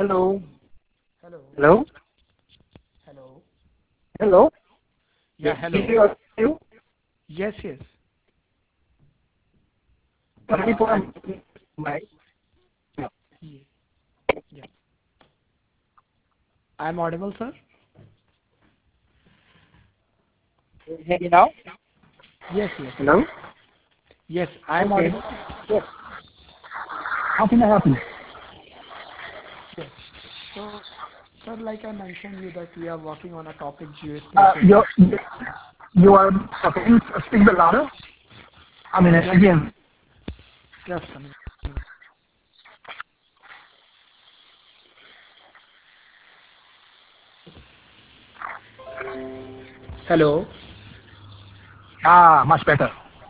Hello. Hello. Hello. Hello. Hello. Yeah, Can hello. you hear you? Yes, yes. Sorry for I'm my. yeah, yeah. I'm audible, sir? Hear me now? Yes, yes. Hello. Yes, I'm Okay. audible. Yes. How can I help you? Yes. So, sir, like I mentioned you that we are working on a topic Uh, geospatial. you you are okay. Can you speak a bit louder? I mean, Just a again. minute. Just a minute. Hello. Much better.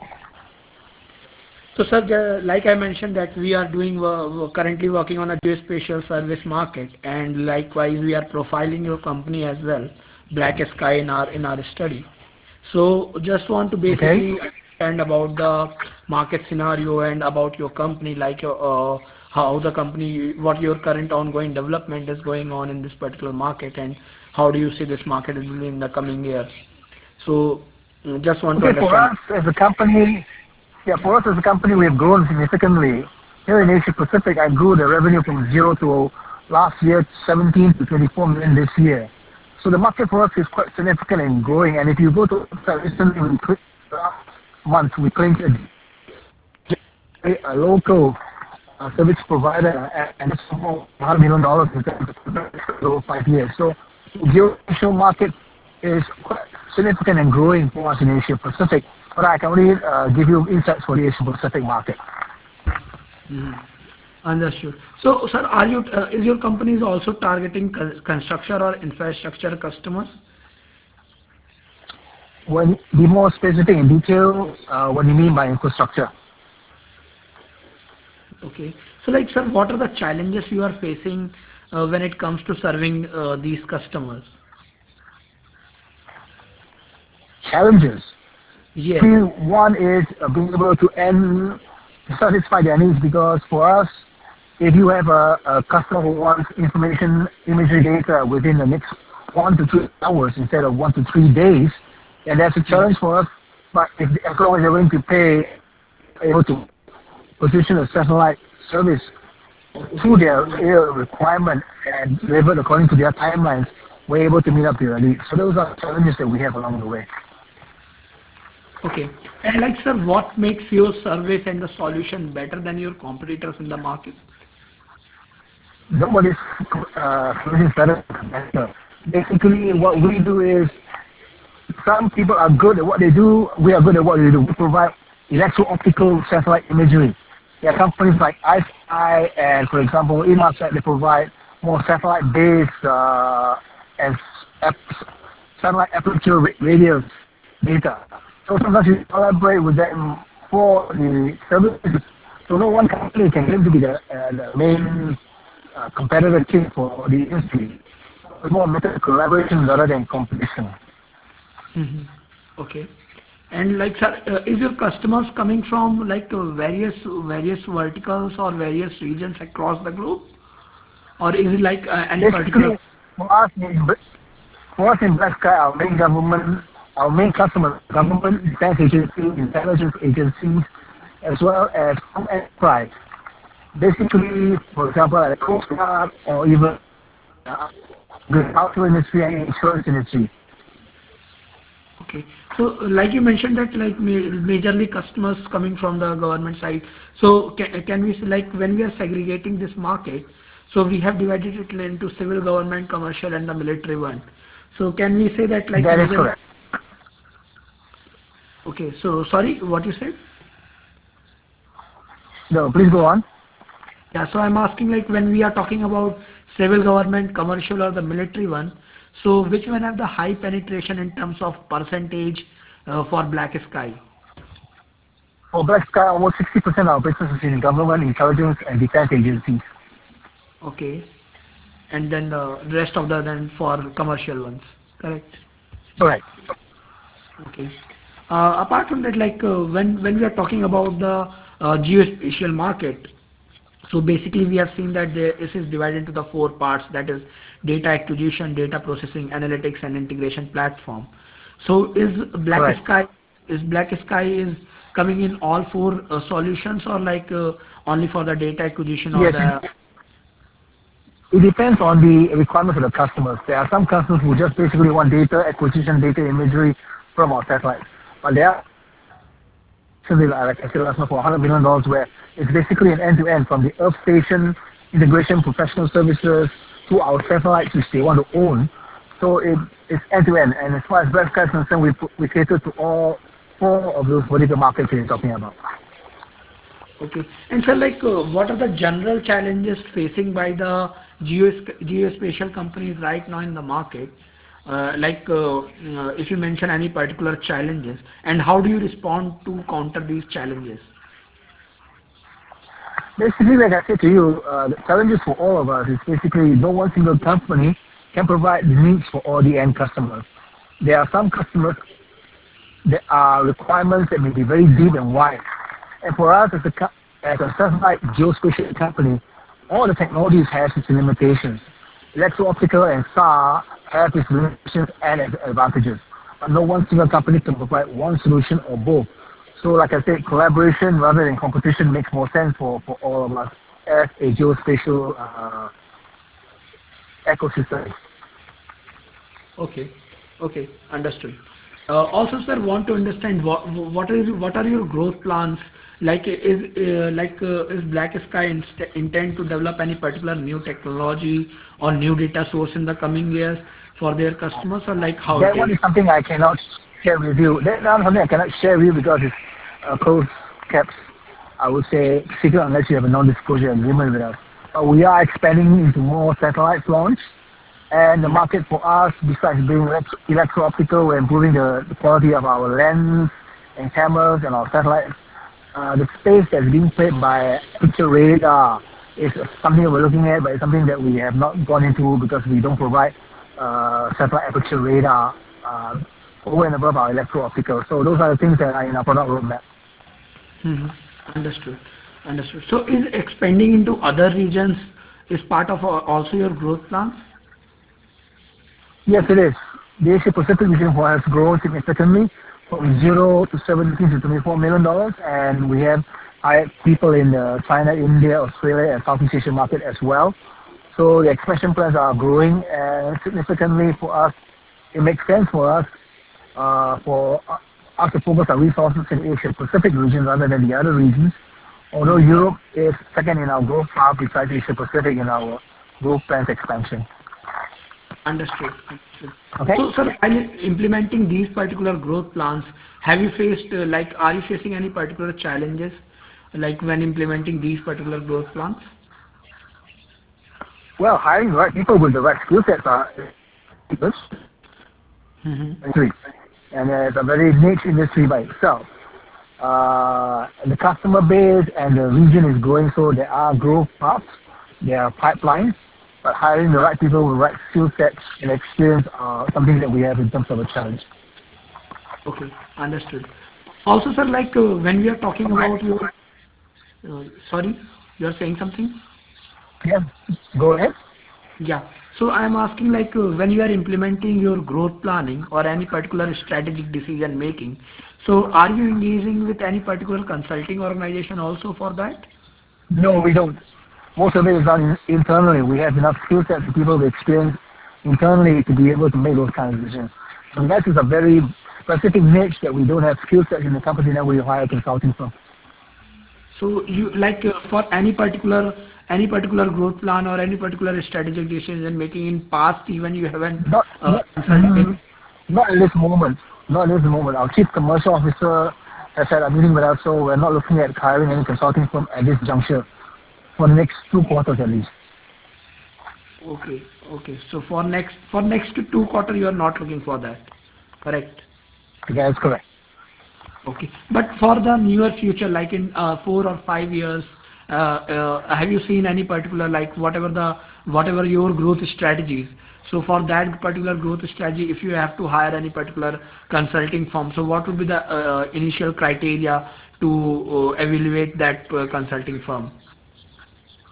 So, sir, like I mentioned that we are doing currently working on a geospatial service market, and likewise we are profiling your company as well, Black Sky in our study. So, just want to Okay. basically understand about the market scenario and about your company, like how the company, what your current ongoing development is going on in this particular market, and how do you see this market in the coming years. So, just want to Okay. For understand. us as a company, yeah, for us as a company, we have grown significantly. Here in Asia Pacific, I grew the revenue from zero to last year 17 to 24 million this year. So the market for us is quite significant and growing. And if you go to recently, last month, we claimed a local service provider, and it's for $100 million in over 5 years. So the geospatial market is quite significant and growing for us in Asia Pacific. But I can only give you insights for the Asia Pacific market. Understood. So, sir, is your company is also targeting construction or infrastructure customers? When be more specific in detail, what do you mean by infrastructure? Okay. So, like, sir, what are the challenges you are facing when it comes to serving these customers? Challenges. Yes. One is being able to satisfy their needs, because for us, if you have a customer who wants information imagery data within the next 1 to 2 hours instead of 1 to 3 days, then that's a challenge for us. But as long as they're willing to pay, able to position a satellite service to their area requirement and delivered according to their timelines, we're able to meet up to their needs. So those are challenges that we have along the way. Okay. And like, sir, what makes your service and the solution better than your competitors in the market? Nobody's solution is better than competitor. Basically, what we do is some people are good at what they do. We are good at what we do. We provide electro-optical satellite imagery. There are companies like ICEYE and, for example, Inmarsat, they provide more satellite-based and satellite aperture radius data. So sometimes you collaborate with them for the services. So no one company can claim to be the main competitor team for the industry. It's more method of collaboration rather than competition. Okay. And like, sir, is your customers coming from like various verticals or various regions across the globe, or is it like any particular? Basically, for us for us in Black Sky, our main customers, government, defense agencies, intelligence agencies, as well as home enterprise. Basically, for example, like the Coast Guard or even uh, the agricultural industry and insurance industry. Okay. So, like you mentioned that like majorly customers coming from the government side. So, can we say like when we are segregating this market, so we have divided it into civil government, commercial, and the military one. So, can we say that like That is major? correct. Okay. So, sorry, what you said? No, please go on. Yeah. So, I'm asking like when we are talking about civil government, commercial, or the military one. So, which one have the high penetration in terms of percentage for Black Sky? For Black Sky, almost 60% of our business is in government, intelligence, and defense agencies. Okay. And then the rest of the then for commercial ones, correct? Correct. Okay. Apart from that, like when we are talking about the geospatial market, So basically, we have seen that this is divided into the four parts, that is data acquisition, data processing, analytics, and integration platform. So Correct. Is Black Sky is coming in all four solutions, or like only for the data acquisition or Yes, the. it depends on the requirements of the customers. There are some customers who just basically want data acquisition, data imagery from our satellites. But there are actually, like I said last month, for $100 million, where it's basically an end-to-end from the Earth station integration, professional services to our satellites, which they want to own. So it's end-to-end. And as far as Black Sky is concerned, we cater to all four of those vertical markets you're talking about. Okay. And so, like, what are the general challenges facing by the geospatial companies right now in the market? If you mention any particular challenges, and how do you respond to counter these challenges? Basically, like I said to you, the challenges for all of us is basically no one single company can provide the needs for all the end customers. There are some customers that are requirements that may be very deep and wide. And for us as a satellite geospatial company, all the technologies has its limitations. Electro-optical and SAR have its limitations and its advantages. But no one single company can provide one solution or both. So like I said, collaboration rather than competition makes more sense for all of us as a geospatial ecosystem. Okay, okay, understood. Also, sir, want to understand what are your growth plans? Is Black Sky intend to develop any particular new technology or new data source in the coming years for their customers, or like how it That one is? is something I cannot share with you. That one is something I cannot share with you because it's closed caps. I would say secret unless you have a non-disclosure agreement with us. But we are expanding into more satellites launch, and the market for us, besides being electro-optical, we're improving the quality of our lens and cameras and our satellites. The space that's being played by picture radar is something that we're looking at, but it's something that we have not gone into because we don't provide satellite aperture radar over and above our electro-optical. So those are the things that are in our product roadmap. Mhm. Understood. Understood. So is expanding into other regions is part of also your growth plans? Yes, it is. The Asia Pacific region has grown significantly from 0 to 17 to $24 million, and we have hired people in China, India, Australia, and Southeast Asian market as well. So the expansion plans are growing, and significantly for us, it makes sense for us us to focus our resources in Asia Pacific region rather than the other regions. Although Mhm. Europe is second in our growth path besides Asia Pacific in our growth plans expansion. Understood. Understood. Okay. So, sir, while implementing these particular growth plans, have you faced, are you facing any particular challenges, like when implementing these particular growth plans? Well, hiring the right people with the right skill sets are good. Mhm. And it's a very niche industry by itself. The customer base and the region is growing, so there are growth paths, there are pipelines, but hiring the right people with the right skill sets and experience are something that we have in terms of a challenge. Okay, understood. Also, sir, when we are talking about your, sorry, you are saying something? Yeah, go ahead. Yeah. So I'm asking when you are implementing your growth planning or any particular strategic decision making, so are you engaging with any particular consulting organization also for that? No, we don't. Most of it is done internally. We have enough skill sets and people with experience internally to be able to make those kind of decisions. Unless it's a very specific niche that we don't have skill sets in the company that we hire consulting from. So you for any particular growth plan or any particular strategic decision making in past, even you haven't Not, not, consulted. not at this moment. Not at this moment. Our chief commercial officer has had a meeting with us, so we're not looking at hiring any consulting firm at this juncture for the next 2 quarters at least. Okay, okay. So for next 2 quarter, you are not looking for that, correct? Okay, that's correct. Okay, but for the near future, like in 4 or 5 years, have you seen any particular whatever your growth strategies? So for that particular growth strategy, if you have to hire any particular consulting firm, so what would be the initial criteria to evaluate that consulting firm?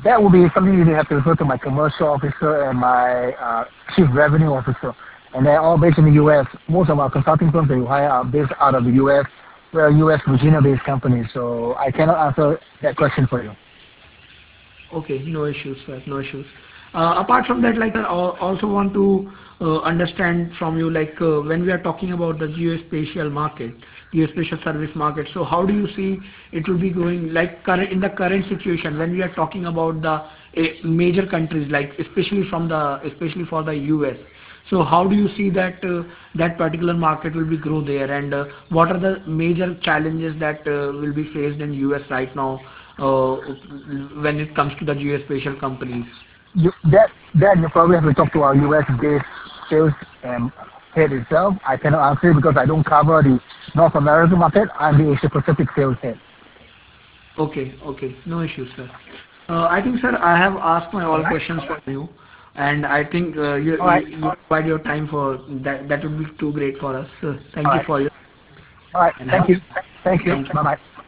That will be something you have to refer to my commercial officer and my chief revenue officer. And they're all based in the U.S. Most of our consulting firms that you hire are based out of the U.S. We're a U.S. Virginia-based company, so I cannot answer that question for you. Okay, no issues, sir. No issues. Apart from that, like, I also want to understand from you, like, when we are talking about the geospatial market, geospatial service market. So, how do you see it will be going, like, current in the current situation when we are talking about the major countries, like, especially for the US. So, how do you see that that particular market will be grow there, and what are the major challenges that will be faced in US right now? When it comes to the geospatial companies. That you probably have to talk to our U.S.-based sales head itself. I cannot answer it because I don't cover the North American market. I'm the Asia Pacific sales head. Okay, okay, no issues, sir. I think, sir, I have asked my All all right. questions from you, and I think All right. you provide your time for that. That would be too great for us. All Thank you right. for your All right. and Thank have you. Thank you. thank you. Bye bye.